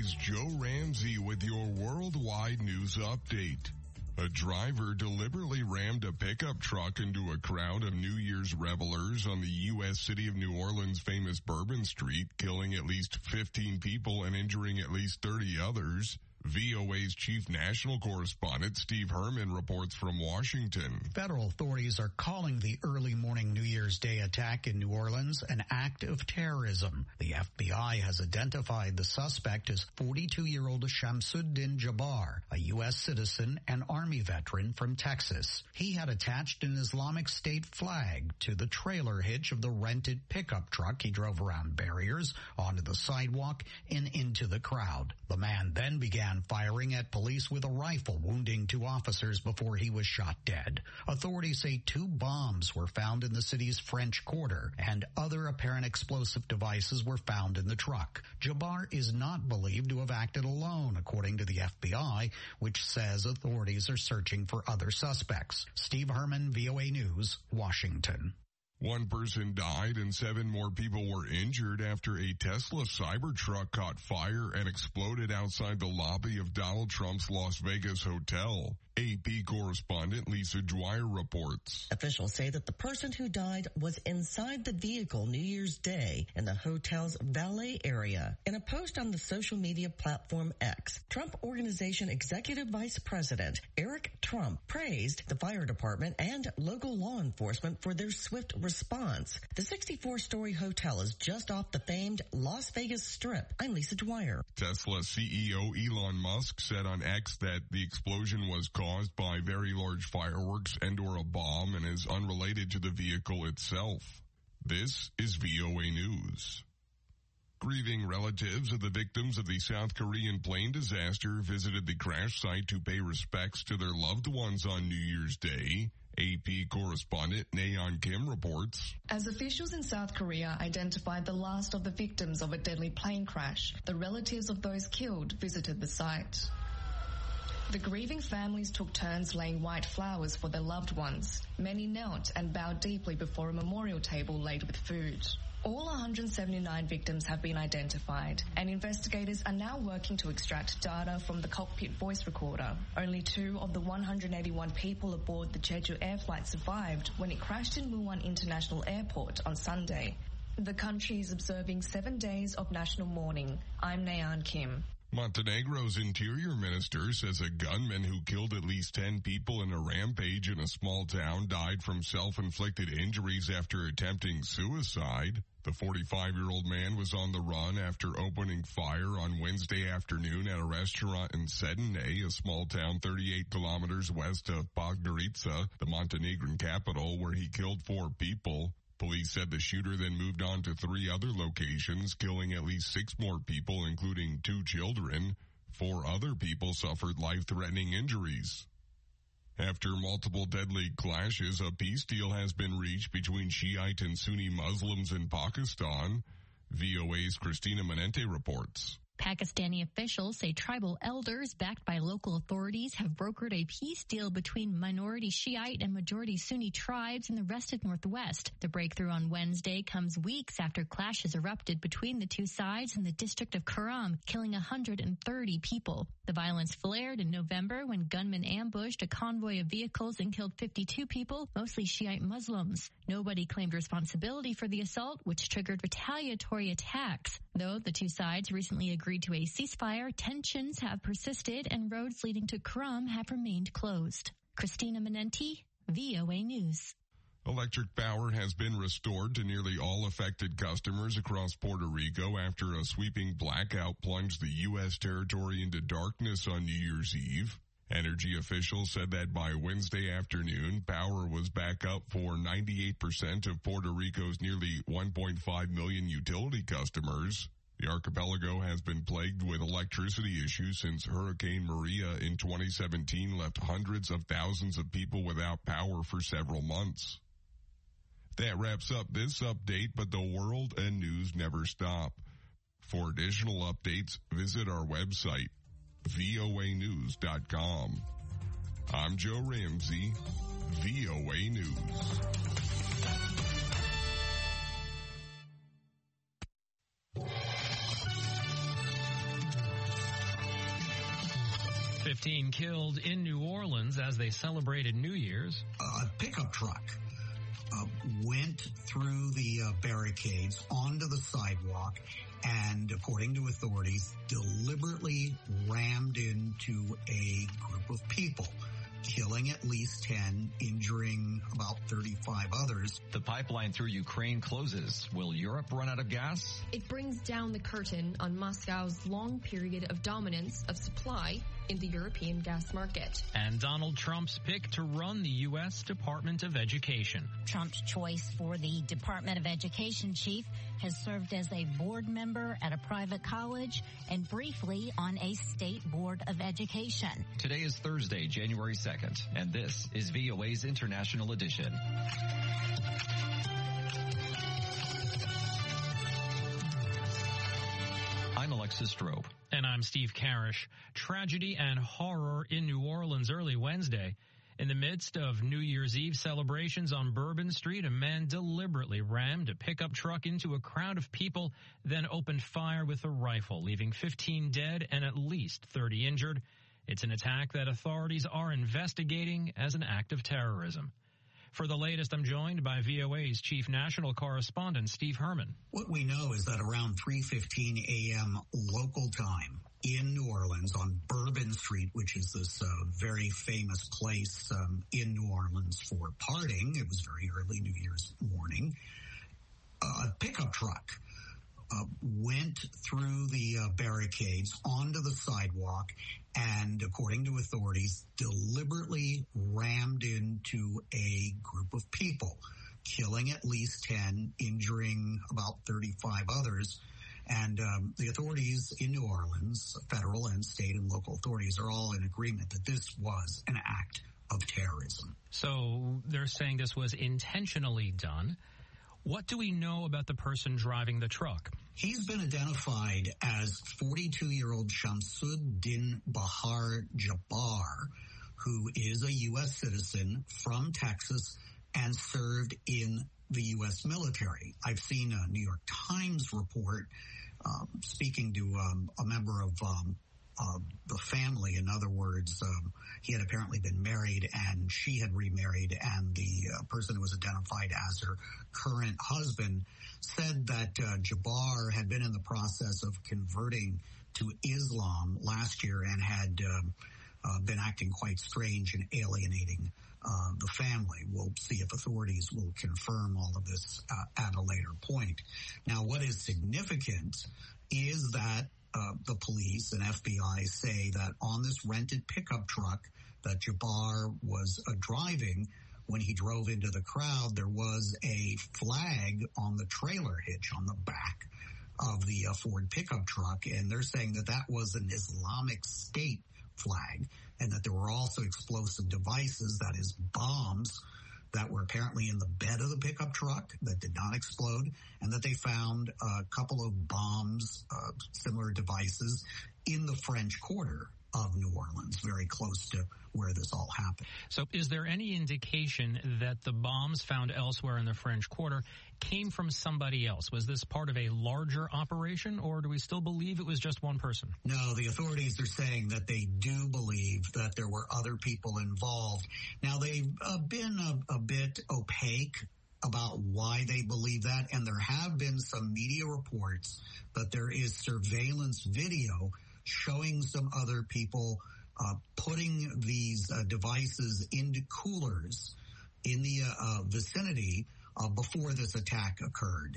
is Joe Ramsey with your worldwide news update. A driver deliberately rammed a pickup truck into a crowd of New Year's revelers on the U.S. city of New Orleans' famous Bourbon Street, killing at least 15 people and injuring at least 30 others. VOA's chief national correspondent Steve Herman reports from Washington. Federal authorities are calling the early morning New Year's Day attack in New Orleans an act of terrorism. The FBI has identified the suspect as 42-year-old Shamsuddin Jabbar, a U.S. citizen and Army veteran from Texas. He had attached an Islamic State flag to the trailer hitch of the rented pickup truck he drove around barriers, onto the sidewalk, and into the crowd. The man then began firing at police with a rifle, wounding 2 officers before he was shot dead. Authorities say 2 bombs were found in the city's French Quarter, and other apparent explosive devices were found in the truck. Jabbar is not believed to have acted alone, according to the FBI, which says authorities are searching for other suspects. Steve Herman, VOA News, Washington. 1 person died and 7 more people were injured after a Tesla Cybertruck caught fire and exploded outside the lobby of Donald Trump's Las Vegas hotel. AP correspondent Lisa Dwyer reports. Officials say that the person who died was inside the vehicle New Year's Day in the hotel's valet area. In a post on the social media platform X, Trump Organization Executive Vice President Eric Trump praised the fire department and local law enforcement for their swift response. The 64-story hotel is just off the famed Las Vegas Strip. I'm Lisa Dwyer. Tesla CEO Elon Musk said on X that the explosion was caused by very large fireworks and/or a bomb and is unrelated to the vehicle itself. This is VOA News. Grieving relatives of the victims of the South Korean plane disaster visited the crash site to pay respects to their loved ones on New Year's Day. AP correspondent Nayeon Kim reports. As officials in South Korea identified the last of the victims of a deadly plane crash, the relatives of those killed visited the site. The grieving families took turns laying white flowers for their loved ones. Many knelt and bowed deeply before a memorial table laid with food. All 179 victims have been identified, and investigators are now working to extract data from the cockpit voice recorder. Only 2 of the 181 people aboard the Jeju Air flight survived when it crashed in Muwon International Airport on Sunday. The country is observing 7 days of national mourning. I'm Nayeon Kim. Montenegro's interior minister says a gunman who killed at least 10 people in a rampage in a small town died from self-inflicted injuries after attempting suicide. The 45-year-old man was on the run after opening fire on Wednesday afternoon at a restaurant in Sedene, a small town 38 kilometers west of Podgorica, the Montenegrin capital, where he killed 4 people. Police said the shooter then moved on to 3 other locations, killing at least 6 more people, including 2 children. 4 other people suffered life-threatening injuries. After multiple deadly clashes, a peace deal has been reached between Shiite and Sunni Muslims in Pakistan. VOA's Christina Manente reports. Pakistani officials say tribal elders backed by local authorities have brokered a peace deal between minority Shiite and majority Sunni tribes in the rested Northwest. The breakthrough on Wednesday comes weeks after clashes erupted between the 2 sides in the district of Kuram, killing 130 people. The violence flared in November when gunmen ambushed a convoy of vehicles and killed 52 people, mostly Shiite Muslims. Nobody claimed responsibility for the assault, which triggered retaliatory attacks. Though the 2 sides recently agreed to a ceasefire, tensions have persisted and roads leading to Kuram have remained closed. Christina Manenti, VOA News. Electric power has been restored to nearly all affected customers across Puerto Rico after a sweeping blackout plunged the U.S. territory into darkness on New Year's Eve. Energy officials said that by Wednesday afternoon, power was back up for 98% of Puerto Rico's nearly 1.5 million utility customers. The archipelago has been plagued with electricity issues since Hurricane Maria in 2017 left hundreds of thousands of people without power for several months. That wraps up this update, but the world and news never stop. For additional updates, visit our website, voanews.com. I'm Joe Ramsey, VOA News. 15 killed in New Orleans as they celebrated New Year's. A pickup truck went through the barricades onto the sidewalk and, according to authorities, deliberately rammed into a group of people, killing at least 10, injuring about 35 others. The pipeline through Ukraine closes. Will Europe run out of gas? It brings down the curtain on Moscow's long period of dominance of supply in the European gas market. And Donald Trump's pick to run the U.S. Department of Education. Trump's choice for the Department of Education chief has served as a board member at a private college and briefly on a state board of education. Today is Thursday, January 2nd, and this is VOA's International Edition. I'm Alexis Strobe. And I'm Steve Karish. Tragedy and horror in New Orleans early Wednesday. In the midst of New Year's Eve celebrations on Bourbon Street, a man deliberately rammed a pickup truck into a crowd of people, then opened fire with a rifle, leaving 15 dead and at least 30 injured. It's an attack that authorities are investigating as an act of terrorism. For the latest, I'm joined by VOA's chief national correspondent, Steve Herman. What we know is that around 3:15 a.m. local time in New Orleans on Bourbon Street, which is this very famous place in New Orleans for partying, it was very early New Year's morning, a pickup truck went through the barricades onto the sidewalk and, according to authorities, deliberately rammed into a group of people, killing at least 10, injuring about 35 others. And the authorities in New Orleans, federal and state and local authorities, are all in agreement that this was an act of terrorism. So they're saying this was intentionally done. What do we know about the person driving the truck? He's been identified as 42-year-old Shamsuddin Bahar Jabbar, who is a U.S. citizen from Texas and served in the U.S. military. I've seen a New York Times report speaking to a member of the family. In other words, he had apparently been married and she had remarried, and the person who was identified as her current husband said that Jabbar had been in the process of converting to Islam last year and had been acting quite strange and alienating the family. We'll see if authorities will confirm all of this at a later point. Now, what is significant is that the police and FBI say that on this rented pickup truck that Jabbar was driving, when he drove into the crowd, there was a flag on the trailer hitch on the back of the Ford pickup truck, and they're saying that that was an Islamic State flag, and that there were also explosive devices, that is bombs, that were apparently in the bed of the pickup truck that did not explode, and that they found a couple of bombs, similar devices, in the French Quarter of New Orleans, very close to where this all happened. So is there any indication that the bombs found elsewhere in the French Quarter came from somebody else? Was this part of a larger operation, or do we still believe it was just one person? No, the authorities are saying that they do believe that there were other people involved. Now, they've been a bit opaque about why they believe that, and there have been some media reports that there is surveillance video showing some other people putting these devices into coolers in the vicinity before this attack occurred.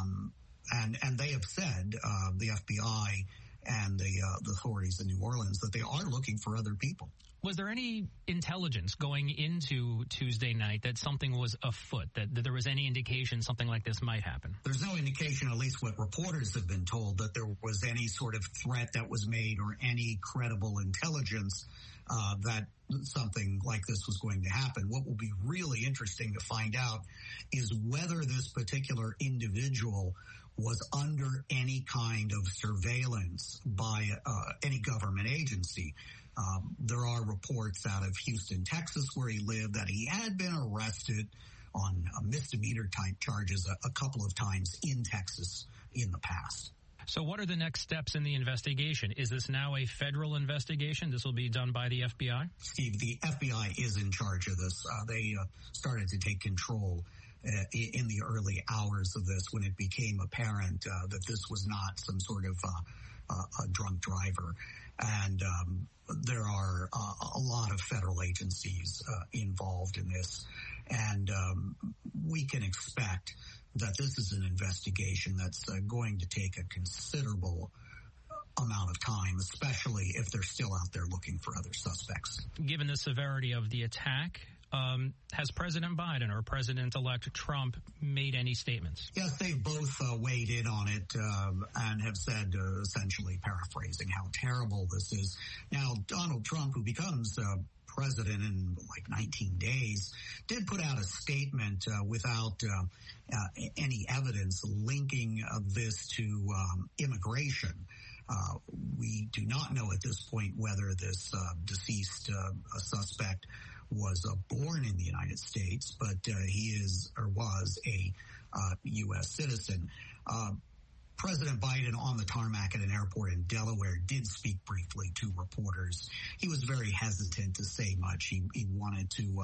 And they have said, the FBI and the authorities in New Orleans, that they are looking for other people. Was there any intelligence going into Tuesday night that something was afoot, that there was any indication something like this might happen? There's no indication, at least what reporters have been told, that there was any sort of threat that was made or any credible intelligence that something like this was going to happen. What will be really interesting to find out is whether this particular individual was under any kind of surveillance by any government agency. There are reports out of Houston, Texas, where he lived, that he had been arrested on misdemeanor type charges a couple of times in Texas in the past. So what are the next steps in the investigation? Is this now a federal investigation? This will be done by the FBI? Steve, the FBI is in charge of this. They started to take control in the early hours of this when it became apparent that this was not some sort of a drunk driver. And there are a lot of federal agencies involved in this. And we can expect that this is an investigation that's going to take a considerable amount of time, especially if they're still out there looking for other suspects. Given the severity of the attack, has President Biden or President-elect Trump made any statements? Yes, they've both weighed in on it and have said, essentially paraphrasing, how terrible this is. Now, Donald Trump, who becomes president in like 19 days, did put out a statement without any evidence linking this to immigration. We do not know at this point whether this deceased suspect was born in the United States, but he is or was a U.S. citizen. President Biden on the tarmac at an airport in Delaware did speak briefly to reporters. He was very hesitant to say much. He wanted to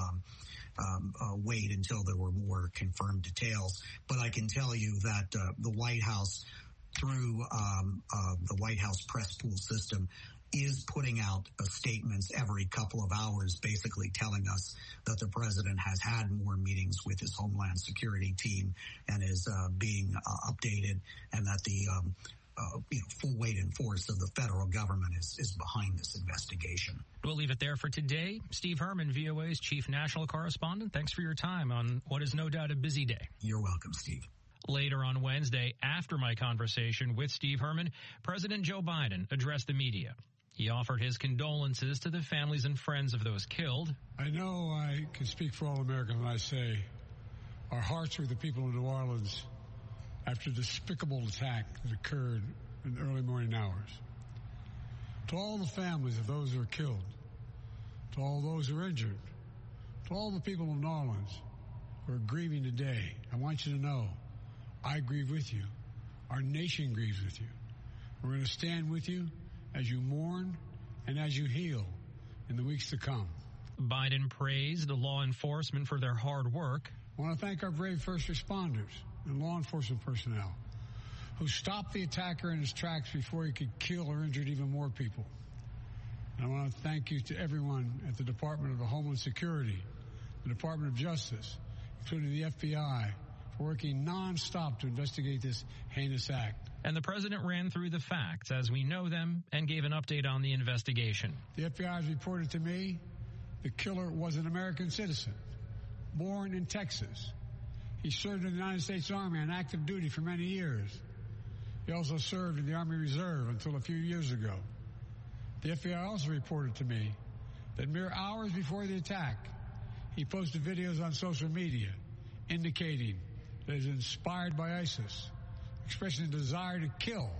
wait until there were more confirmed details. But I can tell you that the White House, through the White House press pool system, is putting out statements every couple of hours, basically telling us that the president has had more meetings with his Homeland Security team and is being updated, and that the full weight and force of the federal government is behind this investigation. We'll leave it there for today. Steve Herman, VOA's chief national correspondent, thanks for your time on what is no doubt a busy day. You're welcome, Steve. Later on Wednesday, after my conversation with Steve Herman, President Joe Biden addressed the media. He offered his condolences to the families and friends of those killed. I know I can speak for all Americans when I say our hearts are with the people of New Orleans after the despicable attack that occurred in the early morning hours. To all the families of those who are killed, to all those who are injured, to all the people of New Orleans who are grieving today, I want you to know I grieve with you. Our nation grieves with you. We're going to stand with you as you mourn and as you heal in the weeks to come. Biden praised the law enforcement for their hard work. I want to thank our brave first responders and law enforcement personnel who stopped the attacker in his tracks before he could kill or injure even more people. And I want to thank you to everyone at the Department of Homeland Security, the Department of Justice, including the FBI, for working nonstop to investigate this heinous act. And the president ran through the facts as we know them and gave an update on the investigation. The FBI has reported to me the killer was an American citizen, born in Texas. He served in the United States Army on active duty for many years. He also served in the Army Reserve until a few years ago. The FBI also reported to me that mere hours before the attack, he posted videos on social media indicating that he was inspired by ISIS, expressing a desire to kill.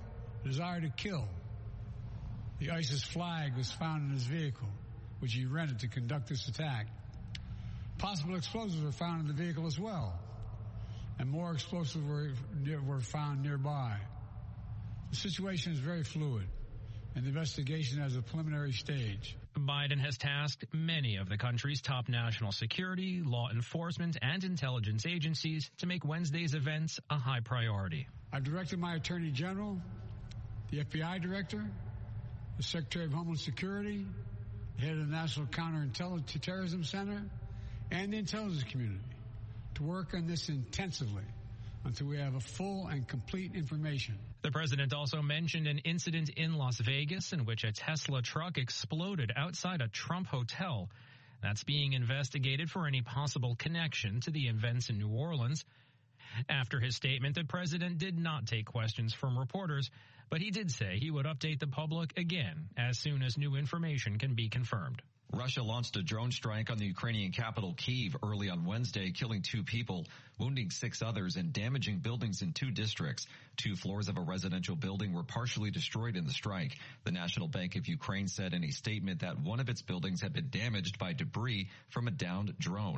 The ISIS flag was found in his vehicle, which he rented to conduct this attack. Possible explosives were found in the vehicle as well, and more explosives were found nearby. The situation is very fluid, and the investigation has a preliminary stage. Biden has tasked many of the country's top national security, law enforcement, and intelligence agencies to make Wednesday's events a high priority. I've directed my Attorney General, the FBI Director, the Secretary of Homeland Security, the head of the National Counterterrorism Center, and the intelligence community to work on this intensively until we have a full and complete information. The president also mentioned an incident in Las Vegas in which a Tesla truck exploded outside a Trump hotel. That's being investigated for any possible connection to the events in New Orleans. After his statement, the president did not take questions from reporters, but he did say he would update the public again as soon as new information can be confirmed. Russia launched a drone strike on the Ukrainian capital, Kyiv, early on Wednesday, killing 2 people, wounding 6 others, and damaging buildings in 2 districts. 2 floors of a residential building were partially destroyed in the strike. The National Bank of Ukraine said in a statement that one of its buildings had been damaged by debris from a downed drone.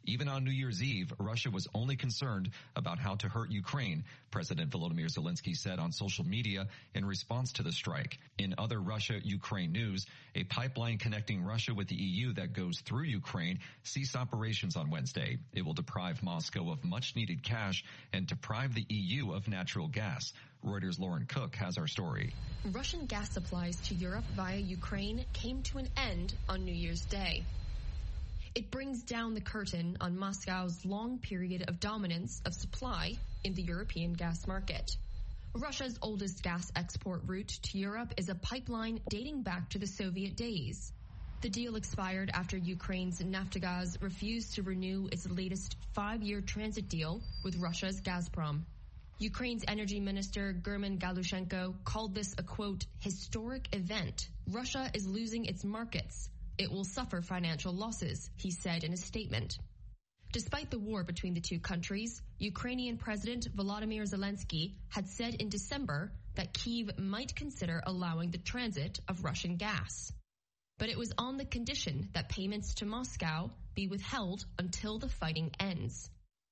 Even on New Year's Eve, Russia was only concerned about how to hurt Ukraine, President Volodymyr Zelensky said on social media in response to the strike. In other Russia-Ukraine news, a pipeline connecting Russia with the EU that goes through Ukraine ceased operations on Wednesday. It will deprive Moscow of much-needed cash and deprive the EU of natural gas. Reuters' Lauren Cook has our story. Russian gas supplies to Europe via Ukraine came to an end on New Year's Day. It brings down the curtain on Moscow's long period of dominance of supply in the European gas market. Russia's oldest gas export route to Europe is a pipeline dating back to the Soviet days. The deal expired after Ukraine's Naftogaz refused to renew its latest 5-year transit deal with Russia's Gazprom. Ukraine's energy minister German Galushenko called this a, quote, historic event. Russia is losing its markets. It will suffer financial losses, he said in a statement. Despite the war between the two countries, Ukrainian President Volodymyr Zelensky had said in December that Kyiv might consider allowing the transit of Russian gas. But it was on the condition that payments to Moscow be withheld until the fighting ends.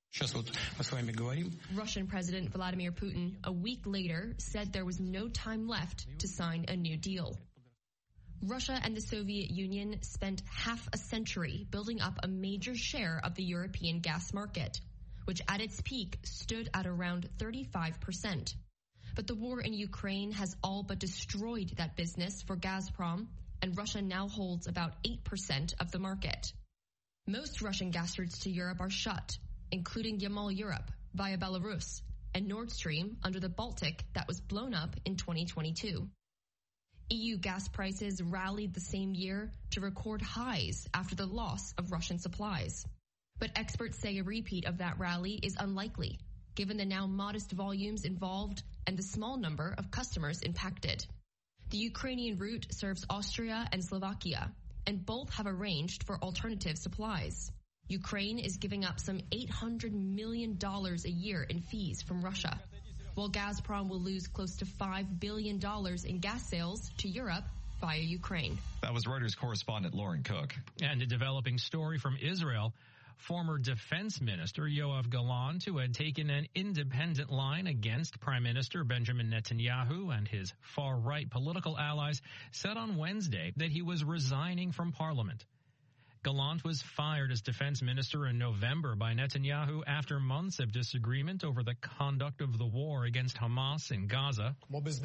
Russian President Vladimir Putin, a week later, said there was no time left to sign a new deal. Russia and the Soviet Union spent half a century building up a major share of the European gas market, which at its peak stood at around 35%. But the war in Ukraine has all but destroyed that business for Gazprom, and Russia now holds about 8% of the market. Most Russian gas routes to Europe are shut, including Yamal Europe via Belarus and Nord Stream under the Baltic that was blown up in 2022. EU gas prices rallied the same year to record highs after the loss of Russian supplies. But experts say a repeat of that rally is unlikely, given the now modest volumes involved and the small number of customers impacted. The Ukrainian route serves Austria and Slovakia, and both have arranged for alternative supplies. Ukraine is giving up some $800 million a year in fees from Russia, while Gazprom will lose close to $5 billion in gas sales to Europe via Ukraine. That was Reuters correspondent Lauren Cook. And a developing story from Israel. Former Defense Minister Yoav Gallant, who had taken an independent line against Prime Minister Benjamin Netanyahu and his far-right political allies, said on Wednesday that he was resigning from parliament. Gallant was fired as defense minister in November by Netanyahu after months of disagreement over the conduct of the war against Hamas in Gaza.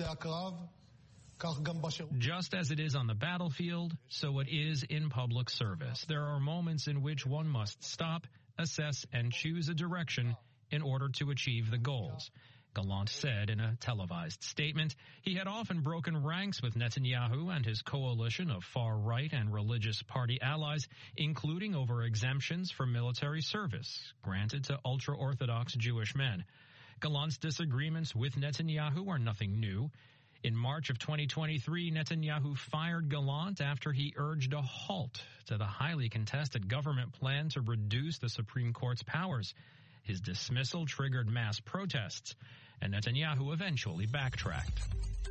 Just as it is on the battlefield, so it is in public service. There are moments in which one must stop, assess, and choose a direction in order to achieve the goals. Gallant said in a televised statement. He had often broken ranks with Netanyahu and his coalition of far-right and religious party allies, including over exemptions for military service granted to ultra-Orthodox Jewish men. Gallant's disagreements with Netanyahu are nothing new. In March of 2023, Netanyahu fired Gallant after he urged a halt to the highly contested government plan to reduce the Supreme Court's powers. His dismissal triggered mass protests, and Netanyahu eventually backtracked.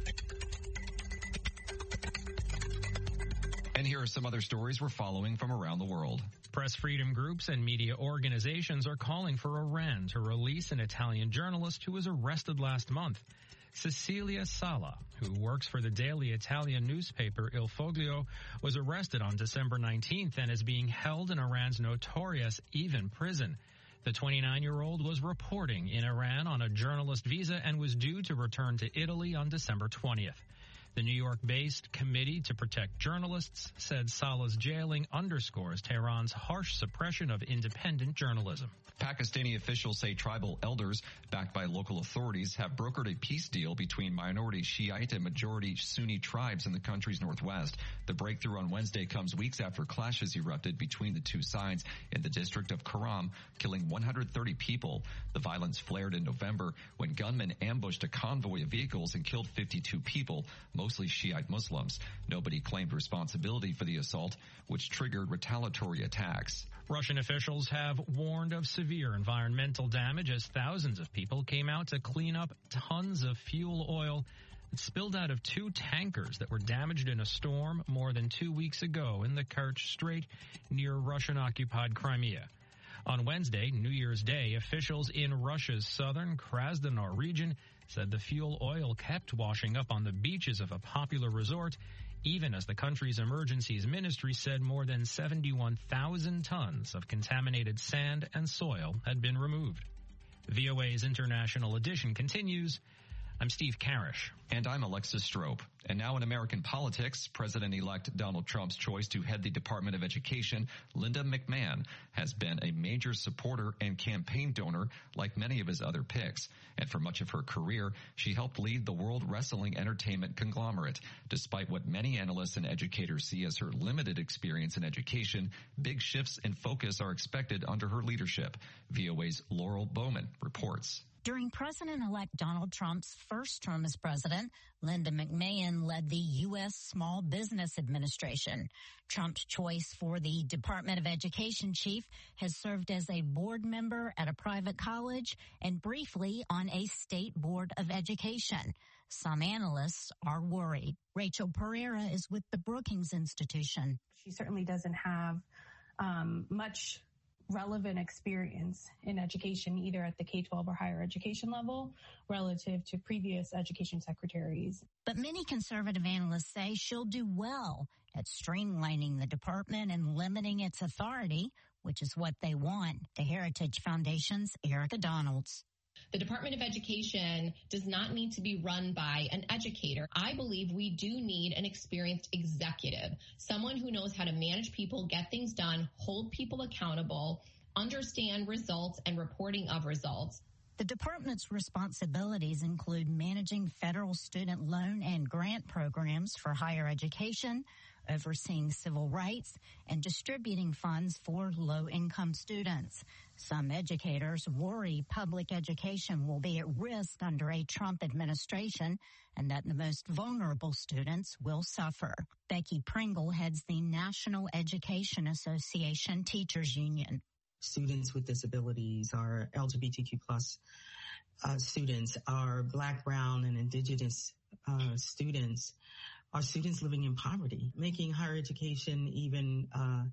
And here are some other stories we're following from around the world. Press freedom groups and media organizations are calling for Iran to release an Italian journalist who was arrested last month. Cecilia Sala, who works for the daily Italian newspaper Il Foglio, was arrested on December 19th and is being held in Iran's notorious Evin prison. The 29-year-old was reporting in Iran on a journalist visa and was due to return to Italy on December 20th. The New York-based Committee to Protect Journalists said Salah's jailing underscores Tehran's harsh suppression of independent journalism. Pakistani officials say tribal elders, backed by local authorities, have brokered a peace deal between minority Shiite and majority Sunni tribes in the country's northwest. The breakthrough on Wednesday comes weeks after clashes erupted between the two sides in the district of Karam, killing 130 people. The violence flared in November when gunmen ambushed a convoy of vehicles and killed 52 people, mostly Shiite Muslims. Nobody claimed responsibility for the assault, which triggered retaliatory attacks. Russian officials have warned of severe environmental damage as thousands of people came out to clean up tons of fuel oil that spilled out of 2 tankers that were damaged in a storm more than 2 weeks ago in the Kerch Strait near Russian-occupied Crimea. On Wednesday, New Year's Day, officials in Russia's southern Krasnodar region said the fuel oil kept washing up on the beaches of a popular resort, even as the country's emergencies ministry said more than 71,000 tons of contaminated sand and soil had been removed. VOA's International Edition continues. I'm Steve Karish. And I'm Alexis Strope. And now in American politics, President-elect Donald Trump's choice to head the Department of Education, Linda McMahon, has been a major supporter and campaign donor like many of his other picks. And for much of her career, she helped lead the World Wrestling Entertainment conglomerate. Despite what many analysts and educators see as her limited experience in education, big shifts in focus are expected under her leadership. VOA's Laurel Bowman reports. During President-elect Donald Trump's first term as president, Linda McMahon led the U.S. Small Business Administration. Trump's choice for the Department of Education chief has served as a board member at a private college and briefly on a state board of education. Some analysts are worried. Rachel Pereira is with the Brookings Institution. She certainly doesn't have much relevant experience in education, either at the K-12 or higher education level, relative to previous education secretaries. But many conservative analysts say she'll do well at streamlining the department and limiting its authority, which is what they want. The Heritage Foundation's Erica Donalds. The Department of Education does not need to be run by an educator. I believe we do need an experienced executive, someone who knows how to manage people, get things done, hold people accountable, understand results and reporting of results. The department's responsibilities include managing federal student loan and grant programs for higher education, overseeing civil rights, and distributing funds for low-income students. Some educators worry public education will be at risk under a Trump administration and that the most vulnerable students will suffer. Becky Pringle heads the National Education Association Teachers Union. Students with disabilities, our LGBTQ plus students, our Black, Brown, and Indigenous students, are students living in poverty, making higher education even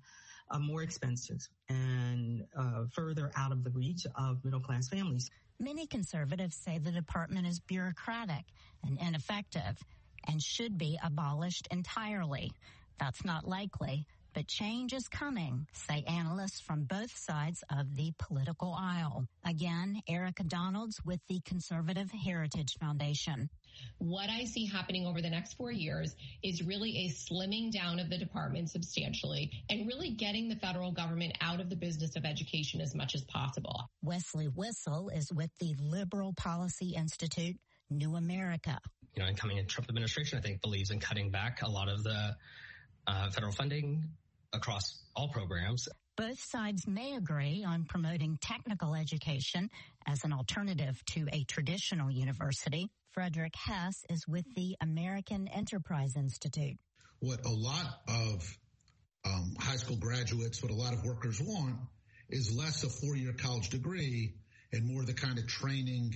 more expensive and further out of the reach of middle-class families. Many conservatives say the department is bureaucratic and ineffective and should be abolished entirely. That's not likely, but change is coming, say analysts from both sides of the political aisle. Again, Erica Donalds with the Conservative Heritage Foundation. What I see happening over the next 4 years is really a slimming down of the department substantially and really getting the federal government out of the business of education as much as possible. Wesley Whistle is with the Liberal Policy Institute, New America. Incoming Trump administration, I think, believes in cutting back a lot of the federal funding across all programs. Both sides may agree on promoting technical education as an alternative to a traditional university. Frederick Hess is with the American Enterprise Institute. What a lot of high school graduates, what a lot of workers want is less a 4-year college degree and more the kind of training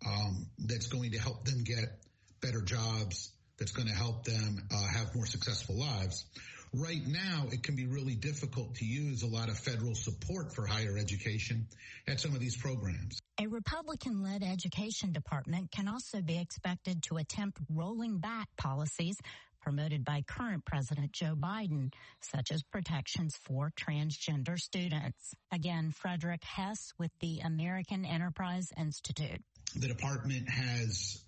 that's going to help them get better jobs, that's going to help them have more successful lives. Right now, it can be really difficult to use a lot of federal support for higher education at some of these programs. A Republican-led education department can also be expected to attempt rolling back policies promoted by current President Joe Biden, such as protections for transgender students. Again, Frederick Hess with the American Enterprise Institute. The department has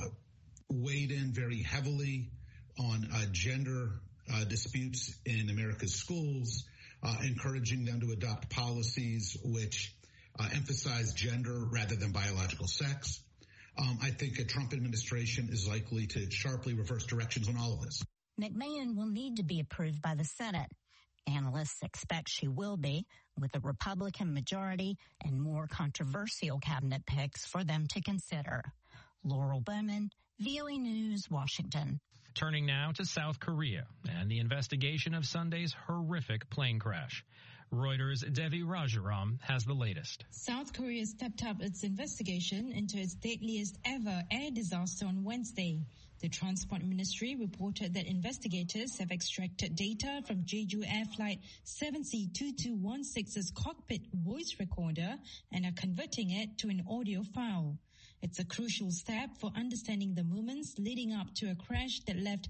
weighed in very heavily on gender disputes in America's schools, encouraging them to adopt policies which emphasize gender rather than biological sex. I think a Trump administration is likely to sharply reverse directions on all of this. McMahon will need to be approved by the Senate. Analysts expect she will be, with a Republican majority and more controversial cabinet picks for them to consider. Laurel Bowman, VOA News, Washington. Turning now to South Korea and the investigation of Sunday's horrific plane crash. Reuters' Devi Rajaram has the latest. South Korea stepped up its investigation into its deadliest ever air disaster on Wednesday. The Transport Ministry reported that investigators have extracted data from Jeju Air Flight 7C2216's cockpit voice recorder and are converting it to an audio file. It's a crucial step for understanding the movements leading up to a crash that left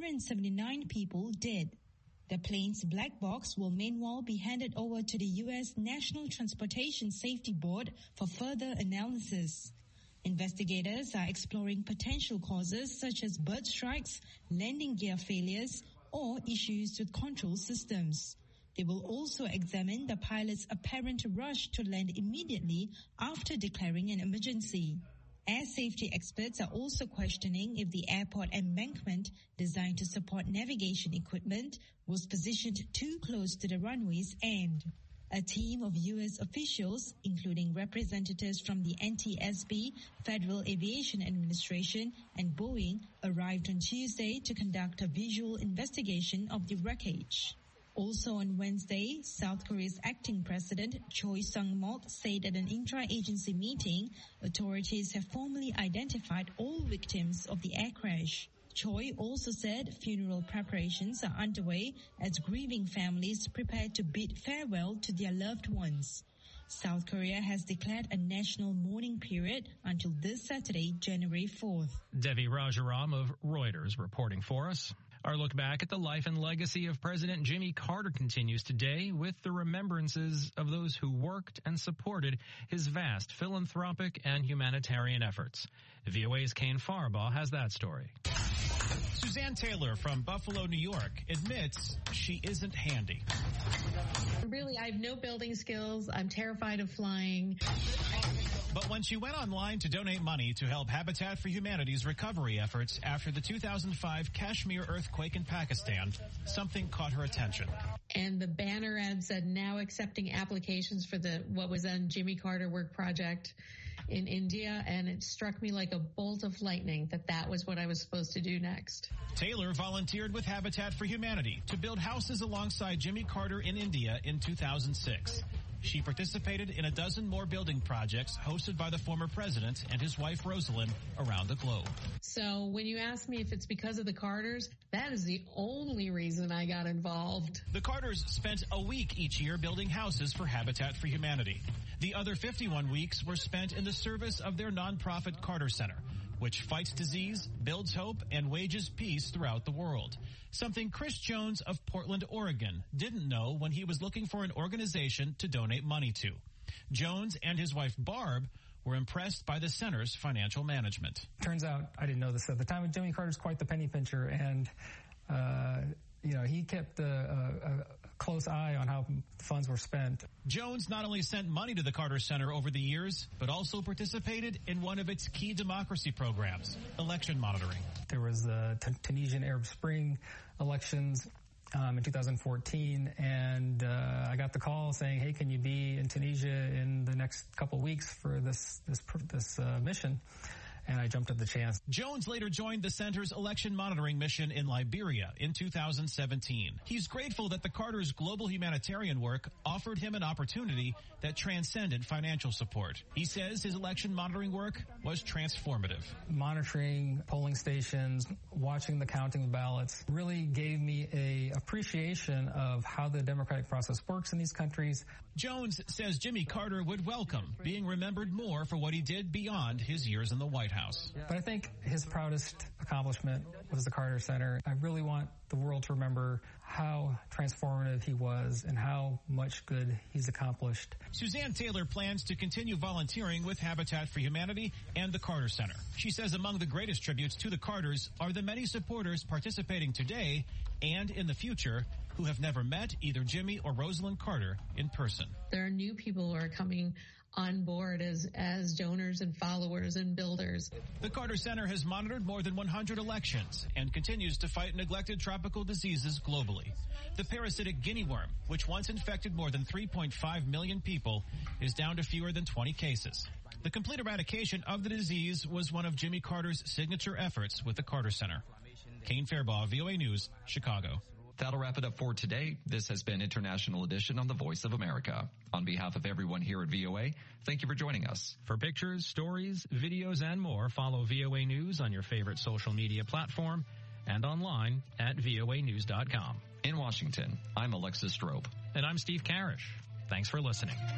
179 people dead. The plane's black box will meanwhile be handed over to the U.S. National Transportation Safety Board for further analysis. Investigators are exploring potential causes such as bird strikes, landing gear failures, or issues with control systems. They will also examine the pilot's apparent rush to land immediately after declaring an emergency. Air safety experts are also questioning if the airport embankment designed to support navigation equipment was positioned too close to the runway's end. A team of U.S. officials, including representatives from the NTSB, Federal Aviation Administration, and Boeing, arrived on Tuesday to conduct a visual investigation of the wreckage. Also on Wednesday, South Korea's acting president Choi Sung-mok said at an intra-agency meeting, authorities have formally identified all victims of the air crash. Choi also said funeral preparations are underway as grieving families prepare to bid farewell to their loved ones. South Korea has declared a national mourning period until this Saturday, January 4th. Devi Rajaram of Reuters reporting for us. Our look back at the life and legacy of President Jimmy Carter continues today with the remembrances of those who worked and supported his vast philanthropic and humanitarian efforts. VOA's Kane Farbaugh has that story. Suzanne Taylor from Buffalo, New York, admits she isn't handy. Really, I have no building skills. I'm terrified of flying. But when she went online to donate money to help Habitat for Humanity's recovery efforts after the 2005 Kashmir earthquake in Pakistan, something caught her attention. And the banner ad said now accepting applications for what was then Jimmy Carter Work Project in India, and it struck me like a bolt of lightning that was what I was supposed to do next. Taylor volunteered with Habitat for Humanity to build houses alongside Jimmy Carter in India in 2006. She participated in a dozen more building projects hosted by the former president and his wife Rosalind around the globe. So when you ask me if it's because of the Carters, that is the only reason I got involved. The Carters spent a week each year building houses for Habitat for Humanity. The other 51 weeks were spent in the service of their nonprofit Carter Center, which fights disease, builds hope, and wages peace throughout the world. Something Chris Jones of Portland, Oregon didn't know when he was looking for an organization to donate money to. Jones and his wife Barb were impressed by the center's financial management. Turns out, I didn't know this at the time, but Jimmy Carter's quite the penny pincher, and he kept a close eye on how funds were spent. Jones not only sent money to the Carter Center over the years, but also participated in one of its key democracy programs, election monitoring. There was the Tunisian Arab Spring elections in 2014, and I got the call saying, hey, can you be in Tunisia in the next couple weeks for this mission? And I jumped at the chance. Jones later joined the center's election monitoring mission in Liberia in 2017. He's grateful that the Carters' global humanitarian work offered him an opportunity that transcended financial support. He says his election monitoring work was transformative. Monitoring polling stations, watching the counting of ballots really gave me an appreciation of how the democratic process works in these countries. Jones says Jimmy Carter would welcome being remembered more for what he did beyond his years in the White House. But I think his proudest accomplishment was the Carter Center. I really want the world to remember how transformative he was and how much good he's accomplished. Suzanne Taylor plans to continue volunteering with Habitat for Humanity and the Carter Center. She says among the greatest tributes to the Carters are the many supporters participating today and in the future who have never met either Jimmy or Rosalind Carter in person. There are new people who are coming on board as donors and followers and builders. The Carter Center has monitored more than 100 elections and continues to fight neglected tropical diseases globally. The parasitic guinea worm, which once infected more than 3.5 million people, is down to fewer than 20 cases. The complete eradication of the disease was one of Jimmy Carter's signature efforts with the Carter Center. Kane Fairbaugh, VOA News, Chicago. That'll wrap it up for today. This has been International Edition on the Voice of America. On behalf of everyone here at VOA, thank you for joining us. For pictures, stories, videos, and more, follow VOA News on your favorite social media platform and online at voanews.com. In Washington, I'm Alexis Strope. And I'm Steve Karish. Thanks for listening.